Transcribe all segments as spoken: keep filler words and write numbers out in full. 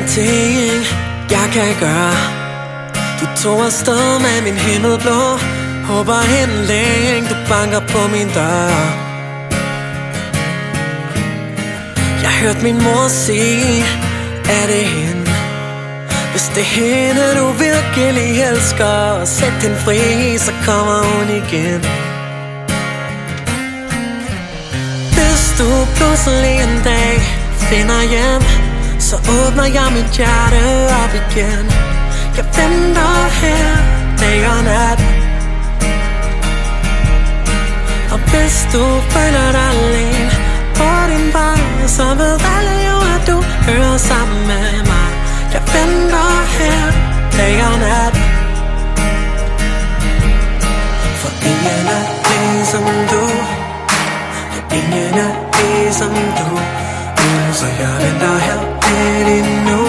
ingenting jeg kan gøre. Du tog afsted med min himmel blå. Håber hen længe du banker på min dør. Jeg hørte min mor sige, er det hende? Hvis det er hende du virkelig elsker, sæt den fri, så kommer hun igen. Hvis du pludselig en dag finder hjem, så åbner jeg mit hjerte op igen. Jeg venter her dag og nat. Og hvis du føler dig alene på din vej, så ved alle jo at du hører sammen med mig. Jeg venter her dag og nat. For ingen er ligesom du. Ingen er ligesom du. Så jeg venter her lidt endnu.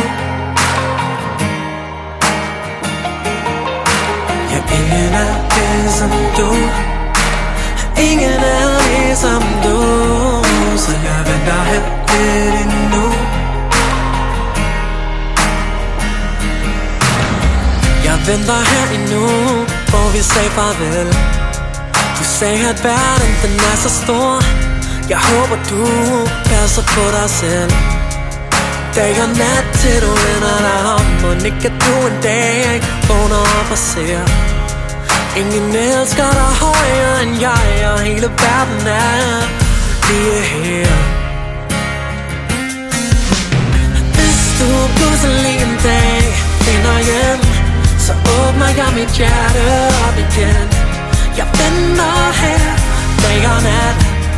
Ja, ingen er ligesom du. Ingen er ligesom du. Så jeg venter her lidt endnu. Jeg venter her endnu, hvor vi sagde farvel. Du sagde at verden den er så stor. Jeg håber du passer på dig selv. Dag og nat til du vender dig om. Og ikke at du en dag vågner op og ser ingen elsker dig højere end jeg. Og hele verden er lige her. Hvis du pludselig en dag finder hjem, så åbner jeg mit hjerte op igen. Jeg venter her dag og nat.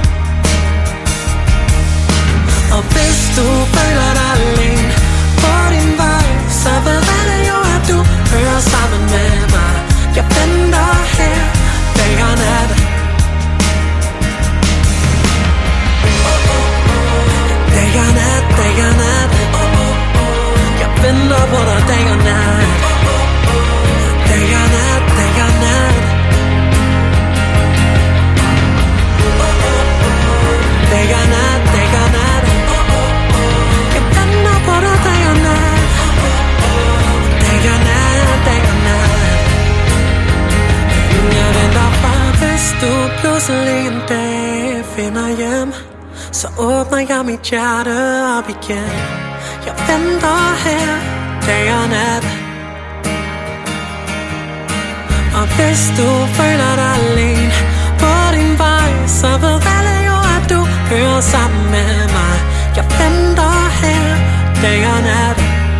Og hvis du føler dig alene på din vej, så ved alle jo at du hører sammen med mig. Jeg venter her dag og nat. Dag og nat, dag og nat. Jeg venter på dig dag og nat. Dag og nat, dag og nat. Dag og nat, dag og nat. Jeg venter på dig dag og nat. Dag og nat, dag og nat. Jeg venter bare, hvis du pludselig en dag finder hjem, så åbner jeg mit hjerte op igen. Jeg venter her dag og nat. Og hvis du føler dig alene på din vej, så ved alle jo at du hører sammen med mig. Jeg venter her dag og nat.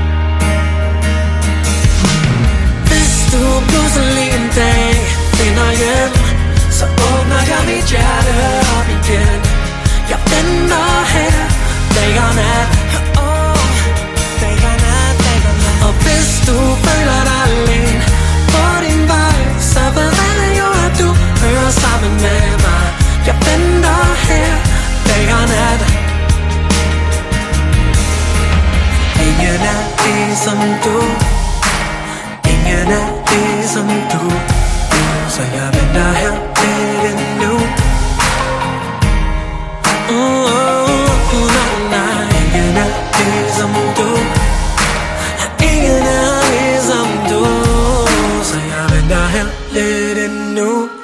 Hvis du pludselig en dag finder hjem, så åbner jeg mit hjerte op igen. Jeg venter her dag og nat. Oh, dag og nat, dag og nat. Og hvis du føler dig alene på din vej, så ved alle jo at du hører sammen med mig. Jeg venter her dag og nat. Ingen er ligesom du. Ingen er ligesom du. Så jeg venter her lidt endnu. Oh, oh, oh, nej, nej. Ingen er ligesom du. Ingen er ligesom du. Så jeg venter her lidt endnu.